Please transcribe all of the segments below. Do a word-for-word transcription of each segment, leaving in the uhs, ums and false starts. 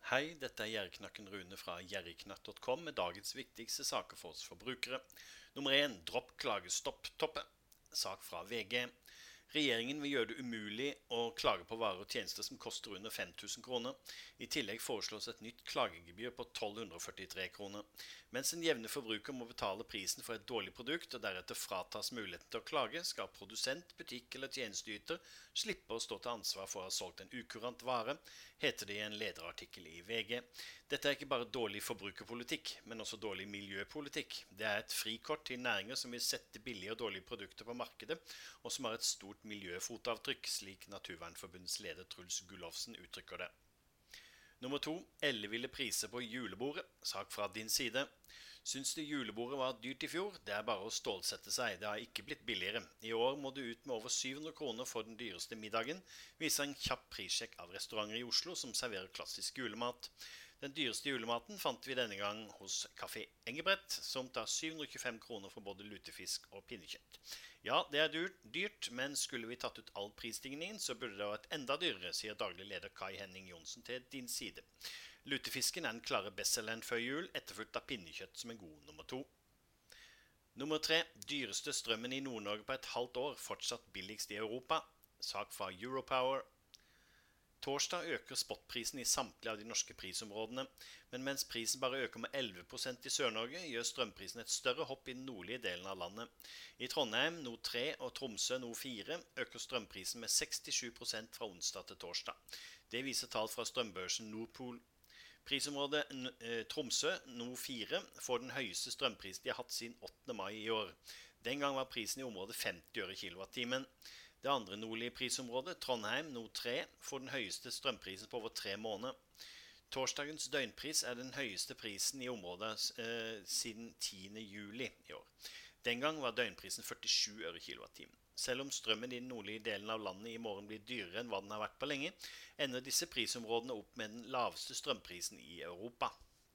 Hei, dette er Gjerriknakken Rune fra gjerriknatt punktum com med dagens viktigste saker for oss forbrukere. Nummer én. Dropp klagestopp-toppet. Sak fra V G. Regjeringen vil gjøre det umulig å klage på varer og tjenester som koster under fem tusen kroner. I tillegg foreslås et nytt klagegebyr på tolv hundre og førtitre kroner. Mens en jevne forbruker må betale prisen for et dårlig produkt og deretter fratas muligheten til å klage, skal produsent, butikk eller tjenesteyter slippe å stå til ansvar for å ha solgt en ukurant vare, heter det i en lederartikkel i V G. Dette er ikke bare dårlig forbrukerpolitikk, men også dårlig miljøpolitikk. Det er et frikort til næringer som vil sette billige og dårlige produkter på markedet, og som har et stort miljøfotavtrykk, slik Naturvernforbundets leder Truls Gulowsen uttrykker det. Nummer to. Elleville priser på julebordet. Sak fra din side. Syns du julebordet var dyrt i fjor? Det er bare å stålsette seg, det har ikke blitt billigere. I år må du ut med over syv hundre kroner for den dyreste middagen, viser en kjapp prissjekk av restauranter i Oslo som serverer klassisk julemat. Den dyreste julematen fant vi denne gang hos Kafé Engebrett, som tar syv hundre og tjuefem kroner for både lutefisk og pinnekjøtt. Ja, det er dyrt, men skulle vi tatt ut all prisstigningen, så burde det vært enda dyrere, sier daglig leder Kai Henning Johnsen til din side. Lutefisken er den klare bestselgeren før jul, etterfulgt av pinnekjøtt som en god nummer to. Nummer tre. Dyreste strømmen i Nord-Norge på et halvt år, fortsatt billigst i Europa. Sak fra Europower. Torsdag øker spotprisen i samtlige av de norske prisområdene, men mens prisen bare øker med elleve prosent i Sør-Norge, gjør strømprisen et større hopp i den nordlige delen av landet. I Trondheim, nord tre og Tromsø, nord fire, øker strømprisen med sekstisju prosent fra onsdag til torsdag. Det viser tall fra strømbørsen Nordpol. Prisområdet Tromsø, nord fire, får den høyeste strømprisen de har hatt siden åttende mai i år. Den gang var prisen i området femti øre kilowattimen. Det andre nordlige prisområdet, Trondheim, nord tre, får den høyeste strømprisen på over tre måneder. Torsdagens døgnpris er den høyeste prisen i området eh, siden tiende juli i år. Den gang var døgnprisen førtisju øre kilowattimen. Selv om strømmen i den nordlige delen av landet i morgen blir dyrere enn hva den har vært på lenge, ender disse prisområdene opp med den laveste strømprisen i Europa.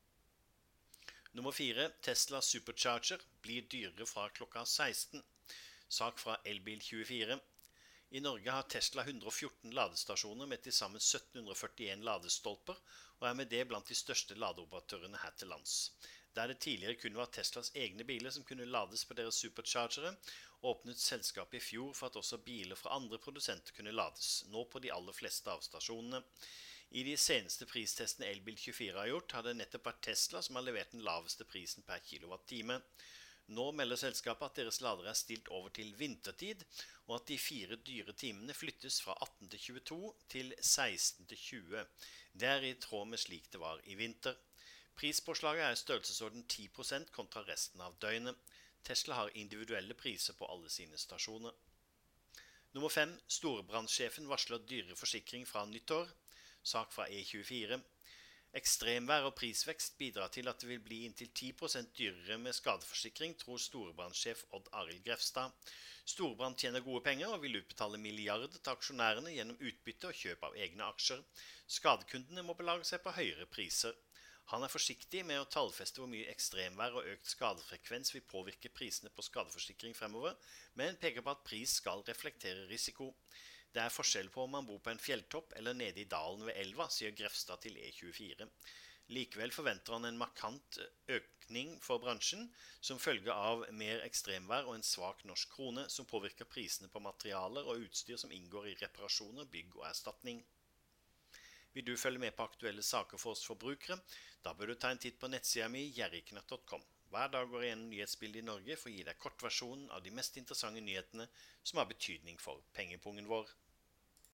Nummer fire. Tesla Supercharger blir dyrere fra klokka seksten. Sak fra Elbil tjuefire. I Norge har Tesla hundre og fjorten ladestasjoner med til sammen sytten hundre og førtien ladestolper, og er med det blant de største ladeoperatørene her til lands. Der det tidligere kun var Teslas egne biler som kunne lades på deres superchargere, åpnet selskapet i fjor for at også biler fra andre produsenter kunne lades, nå på de aller fleste av stasjonene. I de seneste pristestene Elbil tjuefire har gjort, har det nettopp vært Tesla som har levert den laveste prisen per kilowattime. Nå melder selskapet at deres ladere er stilt over til vintertid, og at de fire dyre timene flyttes fra atten til tjueto til seksten til tjue. Det er i tråd med slik det var i vinter. Prispåslaget er i størrelsesorden ti prosent kontra resten av døgnet. Tesla har individuelle priser på alle sine stasjoner. Nummer fem. Storebrannsjefen varsler dyrere forsikring fra nyttår. Sak fra E tjuefire. Ekstremvær og prisvekst bidrar til at det vil bli inntil ti prosent dyrere med skadeforsikring, tror storebrannsjef Odd Arild Grefstad. Storebrand tjener gode penger og vil utbetale milliarder til aksjonærene gjennom utbytte og kjøp av egne aksjer. Skadekundene må belage seg på høyere priser. Han er forsiktig med å tallfeste hvor mye ekstremvær og økt skadefrekvens vil påvirke prisene på skadeforsikring fremover, men peker på at pris skal reflektere risiko. Det er forskjell på om man bor på en fjelltopp eller nede i dalen ved elva, sier Grefstad til E tjuefire. Likevel forventer han en markant økning for bransjen, som følge av mer ekstremvær og en svak norsk krone, som påvirker prisene på materialer og utstyr som inngår i reparasjoner, bygg og erstatning. Vil du følge med på aktuelle saker for oss forbrukere? Da bør du ta en titt på nettsida mi gjerriknatt punktum com. Hver dag går jeg gjennom nyhetsbildet i Norge for å gi deg kortversjonen av de mest interessante nyhetene som har betydning for pengepungen vår.